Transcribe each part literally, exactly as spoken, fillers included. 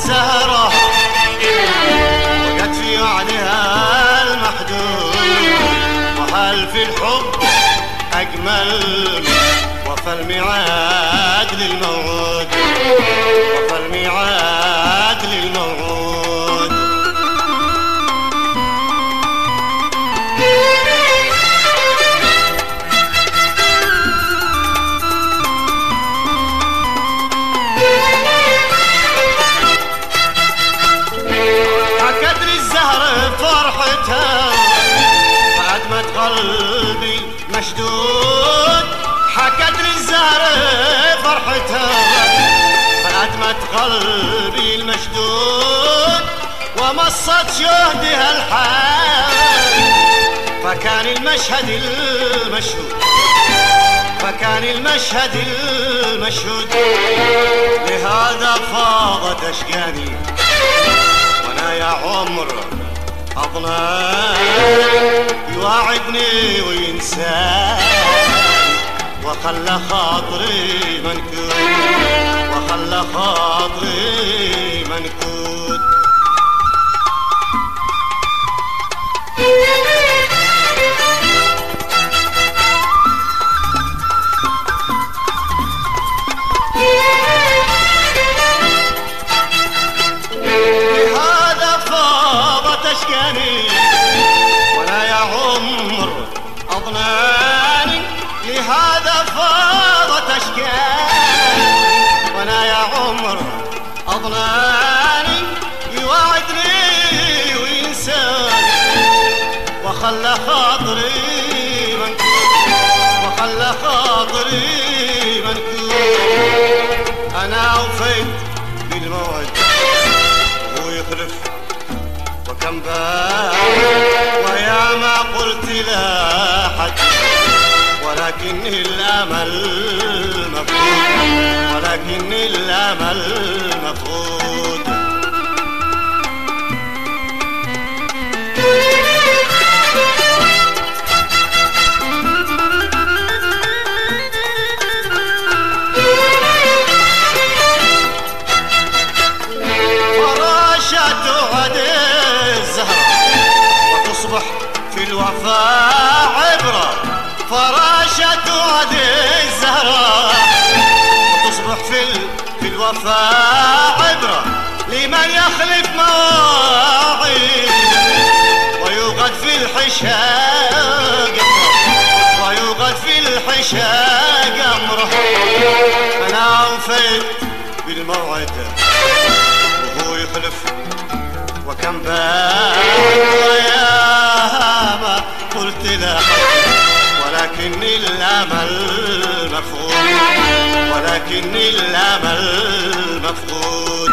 الزهرة وقت في وعدها المحدود، وهل في الحب أجمل وفى الميعاد للموعود، وفى الميعاد للموعود. حكت لي الزهر فرحتها فأدمت قلبي مشدود، حكت لي الزهر فرحتها فأدمت قلبي المشدود، ومصت جهدها الحال فكان المشهد المشهود، فكان المشهد المشهود. لهذا فاضت أشجاني وانا يا عمر أظنان يواعدني وينساني، وخلى خاطري منكود، وخلى خاطري منكود. أشكاني ولا يا عمر أظناني، لهذا فاضت أشكاني ولا يا عمر أظناني، يواعدني وينساني وخلى خاطري منكود، وخلى خاطري منكود. أنا أوفيت بالموعد وهو يخلف وكم باع ويا ما قلت لا حد، ولكن الأمل مفقود، ولكن الأمل مفقود. فراشة عدي وتصبح في الوفاء عبرة، فراشة عدي الزهراء وتصبح في في الوفاء عبرة، لمن يخلف مواعيد ويوغد في الحشاء قمره، ويوغد في الحشاء قمره. أنا أوفيت بالموعد وهو يخلف وكم باع ويا ما قلت لا حد، ولكن الأمل مفقود، ولكن الأمل مفقود.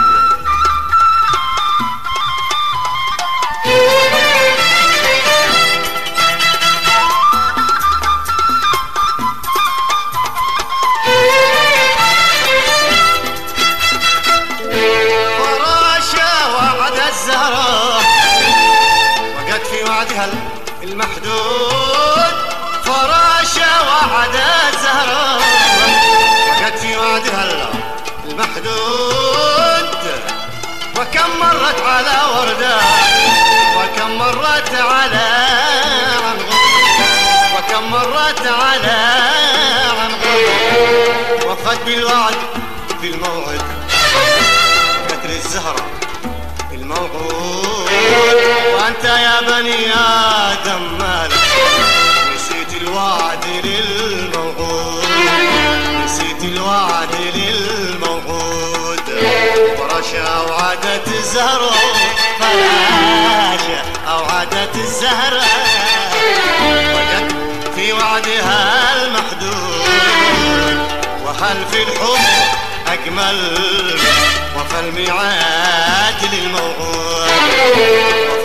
الزهراء وقت في وعدها المحدود، فراشة وعد الزهراء وقت في وعدها المحدود، وكم مرت على وردة، وكم مرت على عنقود، وكم مرت على عنقود. وفت بالوعد في الموعد قتل الزهرة الموعود، وأنت يا بني آدم مالك نسيت الوعد للموعود، نسيت الوعد للموعود. فراشة أوعدت الزهرة، فراشة أوعدت الزهرة وقت في وعدها المحدود، وهل في الحب أجمل وفى الميعاد للموعود.